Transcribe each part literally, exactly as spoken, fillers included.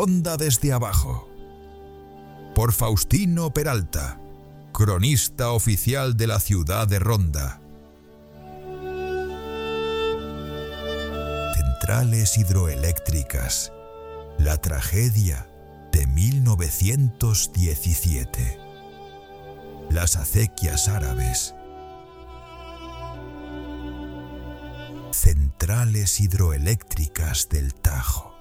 Ronda desde abajo. Por Faustino Peralta, cronista oficial de la ciudad de Ronda. Centrales hidroeléctricas. La tragedia de mil novecientos diecisiete. Las acequias árabes. Centrales hidroeléctricas del Tajo.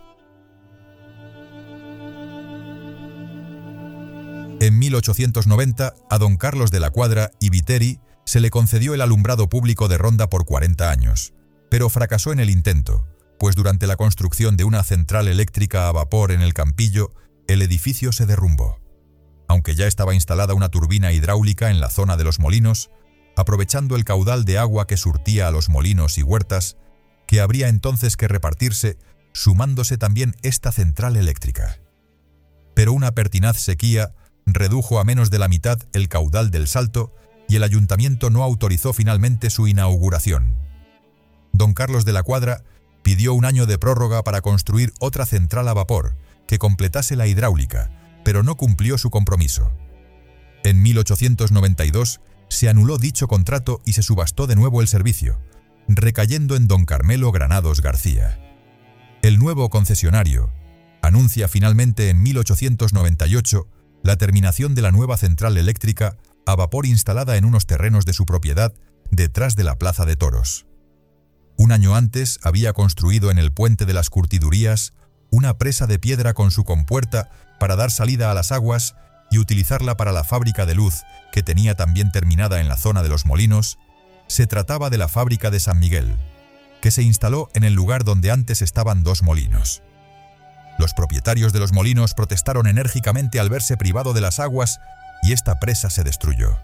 En mil ochocientos noventa, a don Carlos de la Cuadra y Viteri se le concedió el alumbrado público de Ronda por cuarenta años, pero fracasó en el intento, pues durante la construcción de una central eléctrica a vapor en el Campillo, el edificio se derrumbó. Aunque ya estaba instalada una turbina hidráulica en la zona de los molinos, aprovechando el caudal de agua que surtía a los molinos y huertas, que habría entonces que repartirse, sumándose también esta central eléctrica. Pero una pertinaz sequía redujo a menos de la mitad el caudal del Salto y el ayuntamiento no autorizó finalmente su inauguración. Don Carlos de la Cuadra pidió un año de prórroga para construir otra central a vapor que completase la hidráulica, pero no cumplió su compromiso. En mil ochocientos noventa y dos se anuló dicho contrato y se subastó de nuevo el servicio, recayendo en don Carmelo Granados García. El nuevo concesionario anuncia finalmente en mil ochocientos noventa y ocho la terminación de la nueva central eléctrica a vapor instalada en unos terrenos de su propiedad detrás de la Plaza de Toros. Un año antes había construido en el Puente de las Curtidurías una presa de piedra con su compuerta para dar salida a las aguas y utilizarla para la fábrica de luz, que tenía también terminada en la zona de los molinos. Se trataba de la fábrica de San Miguel, que se instaló en el lugar donde antes estaban dos molinos. Los propietarios de los molinos protestaron enérgicamente al verse privado de las aguas y esta presa se destruyó.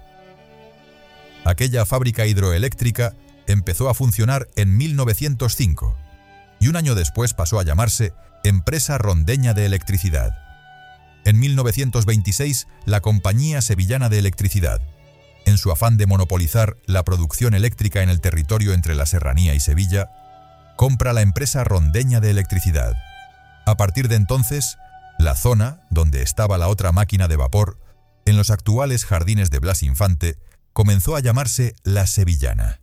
Aquella fábrica hidroeléctrica empezó a funcionar en mil novecientos cinco y un año después pasó a llamarse Empresa Rondeña de Electricidad. En mil novecientos veintiséis, la Compañía Sevillana de Electricidad, en su afán de monopolizar la producción eléctrica en el territorio entre la Serranía y Sevilla, compra la Empresa Rondeña de Electricidad. A partir de entonces, la zona donde estaba la otra máquina de vapor, en los actuales jardines de Blas Infante, comenzó a llamarse La Sevillana.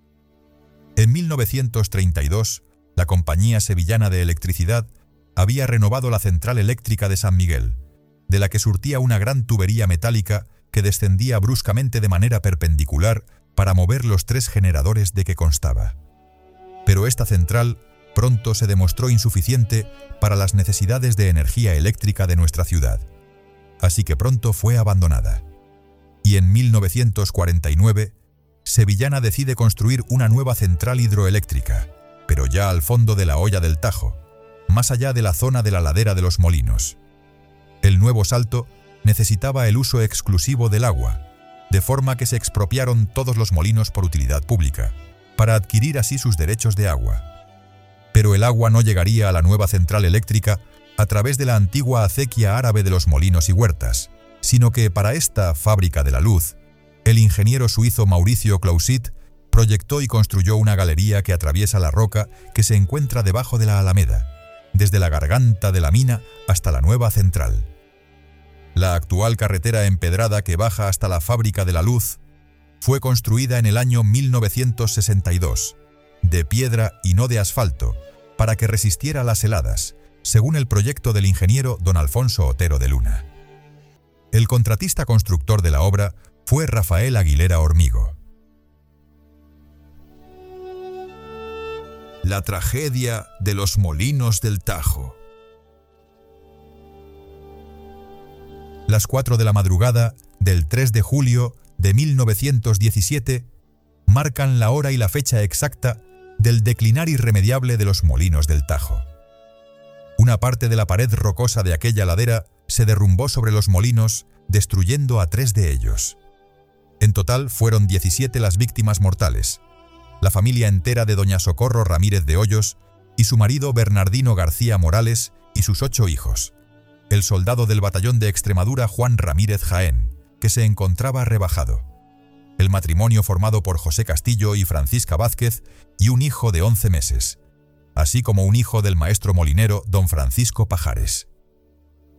En mil novecientos treinta y dos, la Compañía Sevillana de Electricidad había renovado la central eléctrica de San Miguel, de la que surtía una gran tubería metálica que descendía bruscamente de manera perpendicular para mover los tres generadores de que constaba. Pero esta central pronto se demostró insuficiente para las necesidades de energía eléctrica de nuestra ciudad, así que pronto fue abandonada. Y en mil novecientos cuarenta y nueve, Sevillana decide construir una nueva central hidroeléctrica, pero ya al fondo de la hoya del Tajo, más allá de la zona de la ladera de los molinos. El nuevo Salto necesitaba el uso exclusivo del agua, de forma que se expropiaron todos los molinos por utilidad pública, para adquirir así sus derechos de agua. Pero el agua no llegaría a la nueva central eléctrica a través de la antigua acequia árabe de los molinos y huertas, sino que para esta fábrica de la luz, el ingeniero suizo Mauricio Clausit proyectó y construyó una galería que atraviesa la roca que se encuentra debajo de la Alameda, desde la garganta de la mina hasta la nueva central. La actual carretera empedrada que baja hasta la fábrica de la luz fue construida en el año mil novecientos sesenta y dos, de piedra y no de asfalto, para que resistiera las heladas, según el proyecto del ingeniero don Alfonso Otero de Luna. El contratista constructor de la obra fue Rafael Aguilera Hormigo. La tragedia de los molinos del Tajo. Las cuatro de la madrugada del tres de julio de mil novecientos diecisiete marcan la hora y la fecha exacta del declinar irremediable de los molinos del Tajo. Una parte de la pared rocosa de aquella ladera se derrumbó sobre los molinos, destruyendo a tres de ellos. En total fueron diecisiete las víctimas mortales, la familia entera de doña Socorro Ramírez de Hoyos y su marido Bernardino García Morales y sus ocho hijos, el soldado del batallón de Extremadura Juan Ramírez Jaén, que se encontraba rebajado, el matrimonio formado por José Castillo y Francisca Vázquez y un hijo de once meses, así como un hijo del maestro molinero don Francisco Pajares.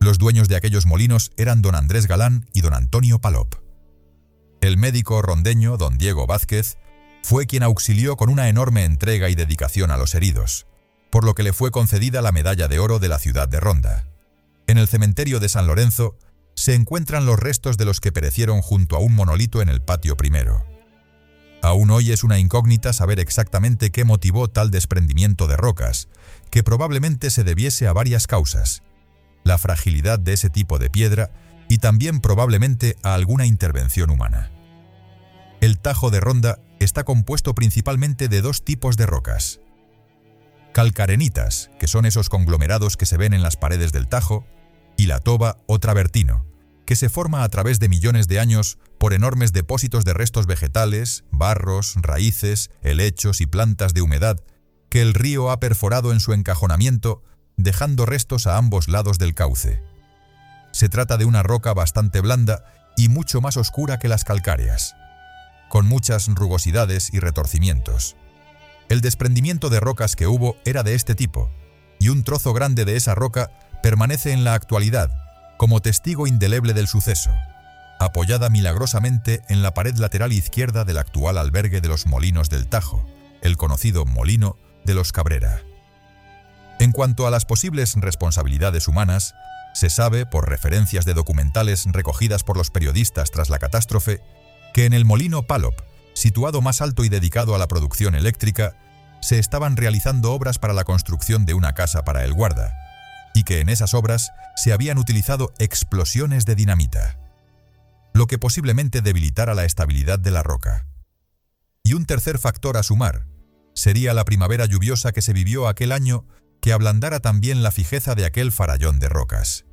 Los dueños de aquellos molinos eran don Andrés Galán y don Antonio Palop. El médico rondeño, don Diego Vázquez, fue quien auxilió con una enorme entrega y dedicación a los heridos, por lo que le fue concedida la medalla de oro de la ciudad de Ronda. En el cementerio de San Lorenzo se encuentran los restos de los que perecieron junto a un monolito en el patio primero. Aún hoy es una incógnita saber exactamente qué motivó tal desprendimiento de rocas, que probablemente se debiese a varias causas: la fragilidad de ese tipo de piedra y también probablemente a alguna intervención humana. El Tajo de Ronda está compuesto principalmente de dos tipos de rocas: calcarenitas, que son esos conglomerados que se ven en las paredes del Tajo, y la toba o travertino, que se forma a través de millones de años por enormes depósitos de restos vegetales, barros, raíces, helechos y plantas de humedad que el río ha perforado en su encajonamiento, dejando restos a ambos lados del cauce. Se trata de una roca bastante blanda y mucho más oscura que las calcáreas, con muchas rugosidades y retorcimientos. El desprendimiento de rocas que hubo era de este tipo, y un trozo grande de esa roca permanece en la actualidad como testigo indeleble del suceso, apoyada milagrosamente en la pared lateral izquierda del actual albergue de los Molinos del Tajo, el conocido Molino de los Cabrera. En cuanto a las posibles responsabilidades humanas, se sabe, por referencias de documentales recogidas por los periodistas tras la catástrofe, que en el molino Palop, situado más alto y dedicado a la producción eléctrica, se estaban realizando obras para la construcción de una casa para el guarda, y que en esas obras se habían utilizado explosiones de dinamita, lo que posiblemente debilitara la estabilidad de la roca. Y un tercer factor a sumar sería la primavera lluviosa que se vivió aquel año, que ablandara también la fijeza de aquel farallón de rocas.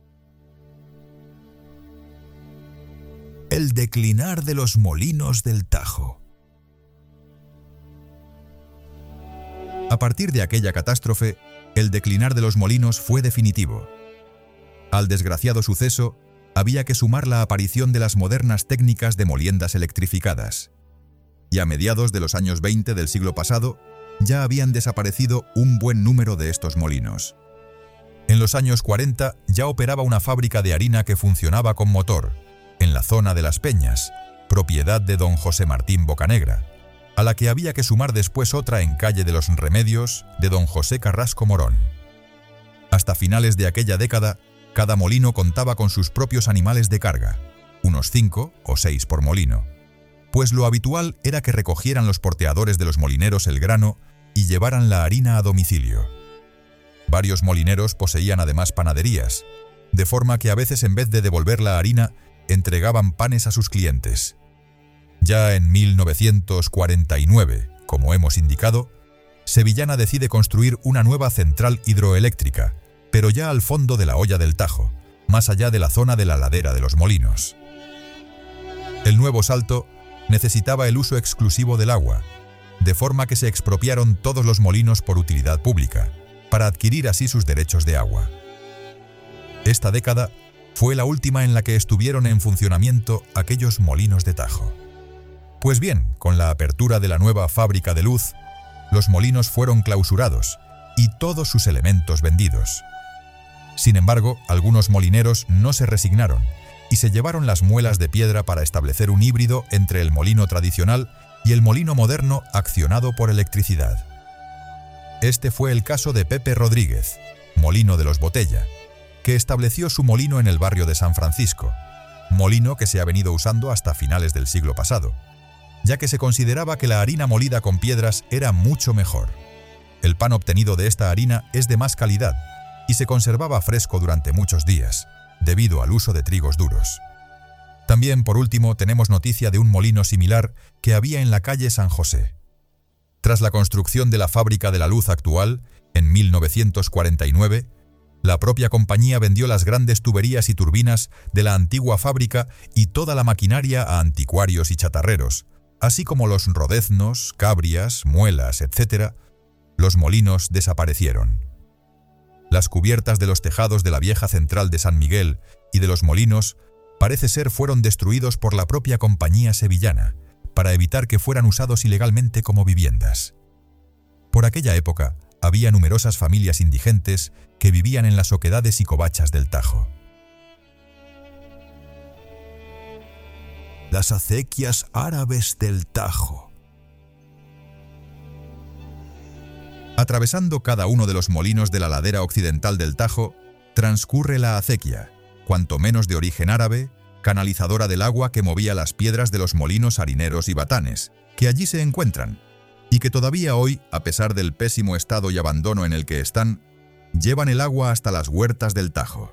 El declinar de los molinos del Tajo. A partir de aquella catástrofe, el declinar de los molinos fue definitivo. Al desgraciado suceso, había que sumar la aparición de las modernas técnicas de moliendas electrificadas. Y a mediados de los años veinte del siglo pasado, ya habían desaparecido un buen número de estos molinos. En los años cuarenta ya operaba una fábrica de harina que funcionaba con motor, en la zona de Las Peñas, propiedad de don José Martín Bocanegra, a la que había que sumar después otra en calle de los Remedios de don José Carrasco Morón. Hasta finales de aquella década, cada molino contaba con sus propios animales de carga, unos cinco o seis por molino, pues lo habitual era que recogieran los porteadores de los molineros el grano y llevaran la harina a domicilio. Varios molineros poseían además panaderías, de forma que a veces en vez de devolver la harina, entregaban panes a sus clientes. Ya en mil novecientos cuarenta y nueve, como hemos indicado, Sevillana decide construir una nueva central hidroeléctrica, pero ya al fondo de la hoya del Tajo, más allá de la zona de la ladera de los molinos. El nuevo Salto necesitaba el uso exclusivo del agua, de forma que se expropiaron todos los molinos por utilidad pública, para adquirir así sus derechos de agua. Esta década fue la última en la que estuvieron en funcionamiento aquellos molinos de Tajo. Pues bien, con la apertura de la nueva fábrica de luz, los molinos fueron clausurados y todos sus elementos vendidos. Sin embargo, algunos molineros no se resignaron y se llevaron las muelas de piedra para establecer un híbrido entre el molino tradicional y el molino moderno accionado por electricidad. Este fue el caso de Pepe Rodríguez, molino de los Botella, que estableció su molino en el barrio de San Francisco, molino que se ha venido usando hasta finales del siglo pasado, ya que se consideraba que la harina molida con piedras era mucho mejor. El pan obtenido de esta harina es de más calidad y se conservaba fresco durante muchos días, debido al uso de trigos duros. También, por último, tenemos noticia de un molino similar que había en la calle San José. Tras la construcción de la fábrica de la luz actual, en mil novecientos cuarenta y nueve, la propia compañía vendió las grandes tuberías y turbinas de la antigua fábrica y toda la maquinaria a anticuarios y chatarreros, así como los rodeznos, cabrias, muelas, etcétera. Los molinos desaparecieron. Las cubiertas de los tejados de la vieja central de San Miguel y de los molinos parece ser fueron destruidos por la propia compañía sevillana, para evitar que fueran usados ilegalmente como viviendas. Por aquella época, había numerosas familias indigentes que vivían en las oquedades y covachas del Tajo. Las acequias árabes del Tajo. Atravesando cada uno de los molinos de la ladera occidental del Tajo, transcurre la acequia, cuanto menos de origen árabe, canalizadora del agua que movía las piedras de los molinos harineros y batanes, que allí se encuentran, y que todavía hoy, a pesar del pésimo estado y abandono en el que están, llevan el agua hasta las huertas del Tajo.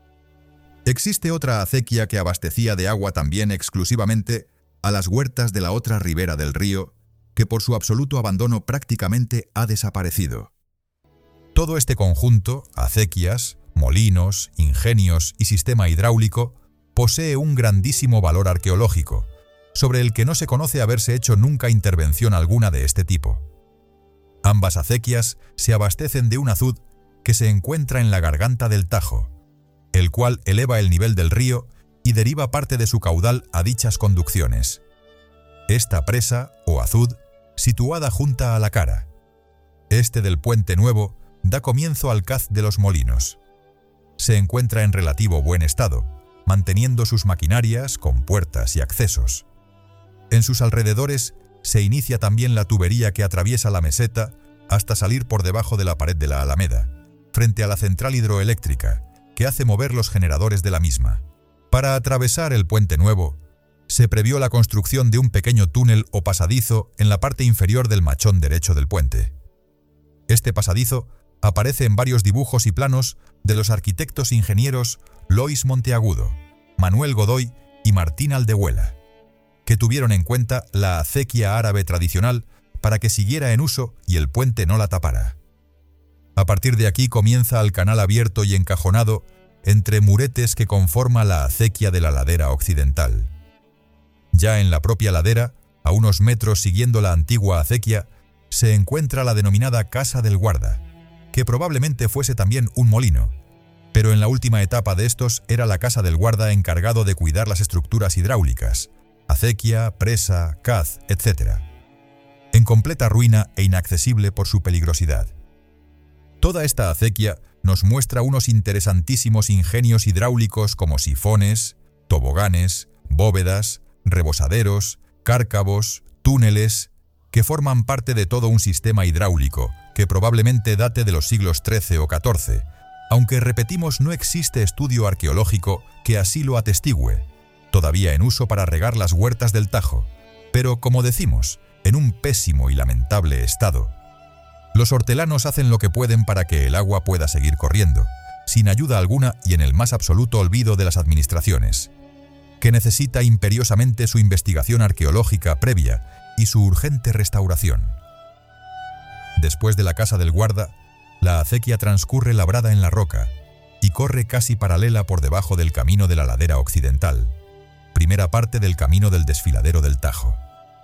Existe otra acequia que abastecía de agua también exclusivamente a las huertas de la otra ribera del río, que por su absoluto abandono prácticamente ha desaparecido. Todo este conjunto, acequias, molinos, ingenios y sistema hidráulico, posee un grandísimo valor arqueológico, sobre el que no se conoce haberse hecho nunca intervención alguna de este tipo. Ambas acequias se abastecen de un azud que se encuentra en la garganta del Tajo, el cual eleva el nivel del río y deriva parte de su caudal a dichas conducciones. Esta presa, o azud, situada junta a la cara. Este del Puente Nuevo da comienzo al caz de los molinos. Se encuentra en relativo buen estado, manteniendo sus maquinarias con puertas y accesos. En sus alrededores se inicia también la tubería que atraviesa la meseta hasta salir por debajo de la pared de la Alameda, frente a la central hidroeléctrica, que hace mover los generadores de la misma. Para atravesar el Puente Nuevo, se previó la construcción de un pequeño túnel o pasadizo en la parte inferior del machón derecho del puente. Este pasadizo aparece en varios dibujos y planos de los arquitectos ingenieros Lois Monteagudo, Manuel Godoy y Martín Aldehuela, que tuvieron en cuenta la acequia árabe tradicional para que siguiera en uso y el puente no la tapara. A partir de aquí comienza el canal abierto y encajonado entre muretes que conforma la acequia de la ladera occidental. Ya en la propia ladera, a unos metros siguiendo la antigua acequia, se encuentra la denominada Casa del Guarda, que probablemente fuese también un molino, pero en la última etapa de estos era la Casa del Guarda encargado de cuidar las estructuras hidráulicas, acequia, presa, caz, etcétera, en completa ruina e inaccesible por su peligrosidad. Toda esta acequia nos muestra unos interesantísimos ingenios hidráulicos como sifones, toboganes, bóvedas, rebosaderos, cárcavos, túneles, que forman parte de todo un sistema hidráulico que probablemente date de los siglos trece o catorce, aunque repetimos no existe estudio arqueológico que así lo atestigüe, todavía en uso para regar las huertas del Tajo, pero como decimos, en un pésimo y lamentable estado. Los hortelanos hacen lo que pueden para que el agua pueda seguir corriendo, sin ayuda alguna y en el más absoluto olvido de las administraciones, que necesita imperiosamente su investigación arqueológica previa y su urgente restauración. Después de la Casa del Guarda, la acequia transcurre labrada en la roca y corre casi paralela por debajo del camino de la ladera occidental, primera parte del camino del desfiladero del Tajo.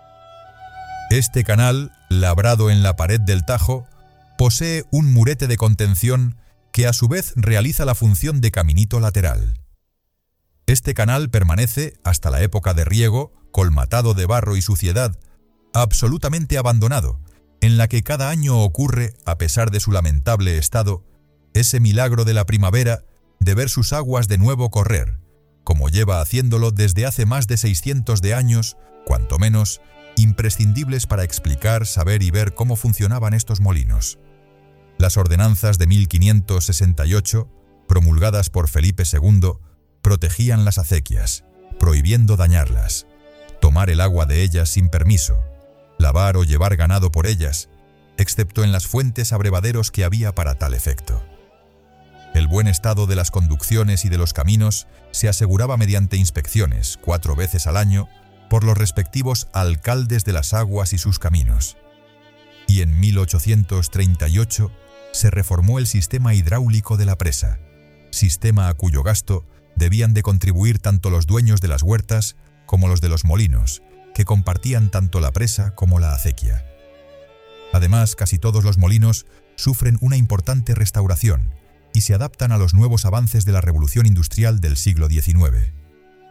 Este canal, labrado en la pared del Tajo, posee un murete de contención que a su vez realiza la función de caminito lateral. Este canal permanece, hasta la época de riego, colmatado de barro y suciedad, absolutamente abandonado, en la que cada año ocurre, a pesar de su lamentable estado, ese milagro de la primavera de ver sus aguas de nuevo correr, como lleva haciéndolo desde hace más de seiscientos de años, cuanto menos, imprescindibles para explicar, saber y ver cómo funcionaban estos molinos. Las ordenanzas de mil quinientos sesenta y ocho, promulgadas por Felipe segundo, protegían las acequias, prohibiendo dañarlas, tomar el agua de ellas sin permiso, lavar o llevar ganado por ellas, excepto en las fuentes abrevaderos que había para tal efecto. El buen estado de las conducciones y de los caminos se aseguraba mediante inspecciones, cuatro veces al año, por los respectivos alcaldes de las aguas y sus caminos. Y en mil ochocientos treinta y ocho se reformó el sistema hidráulico de la presa, sistema a cuyo gasto debían de contribuir tanto los dueños de las huertas como los de los molinos, que compartían tanto la presa como la acequia. Además, casi todos los molinos sufren una importante restauración y se adaptan a los nuevos avances de la revolución industrial del siglo diecinueve.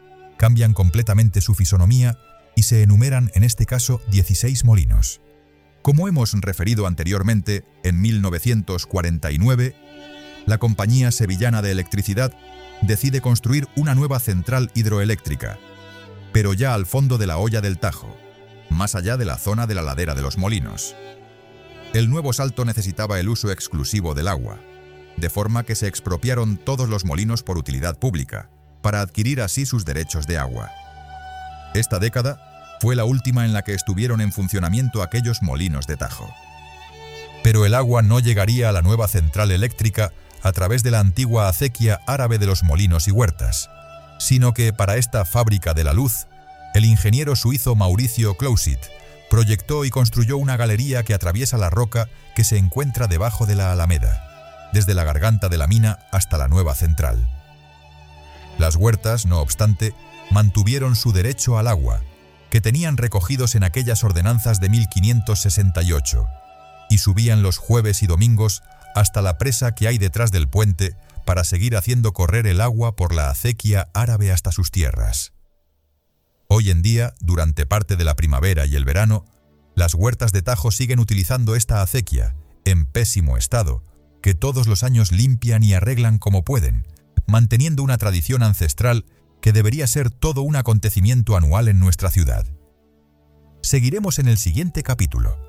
Cambian completamente su fisonomía y se enumeran en este caso dieciséis molinos. Como hemos referido anteriormente, en mil novecientos cuarenta y nueve, la Compañía Sevillana de Electricidad decide construir una nueva central hidroeléctrica, pero ya al fondo de la hoya del Tajo, más allá de la zona de la ladera de los molinos. El nuevo salto necesitaba el uso exclusivo del agua, de forma que se expropiaron todos los molinos por utilidad pública, para adquirir así sus derechos de agua. Esta década fue la última en la que estuvieron en funcionamiento aquellos molinos de Tajo. Pero el agua no llegaría a la nueva central eléctrica a través de la antigua acequia árabe de los molinos y huertas, sino que para esta fábrica de la luz, el ingeniero suizo Mauricio Clausit proyectó y construyó una galería que atraviesa la roca que se encuentra debajo de la Alameda, desde la garganta de la mina hasta la nueva central. Las huertas, no obstante, mantuvieron su derecho al agua, que tenían recogidos en aquellas ordenanzas de mil quinientos sesenta y ocho, y subían los jueves y domingos hasta la presa que hay detrás del puente para seguir haciendo correr el agua por la acequia árabe hasta sus tierras. Hoy en día, durante parte de la primavera y el verano, las huertas de Tajo siguen utilizando esta acequia, en pésimo estado, que todos los años limpian y arreglan como pueden, manteniendo una tradición ancestral que debería ser todo un acontecimiento anual en nuestra ciudad. Seguiremos en el siguiente capítulo.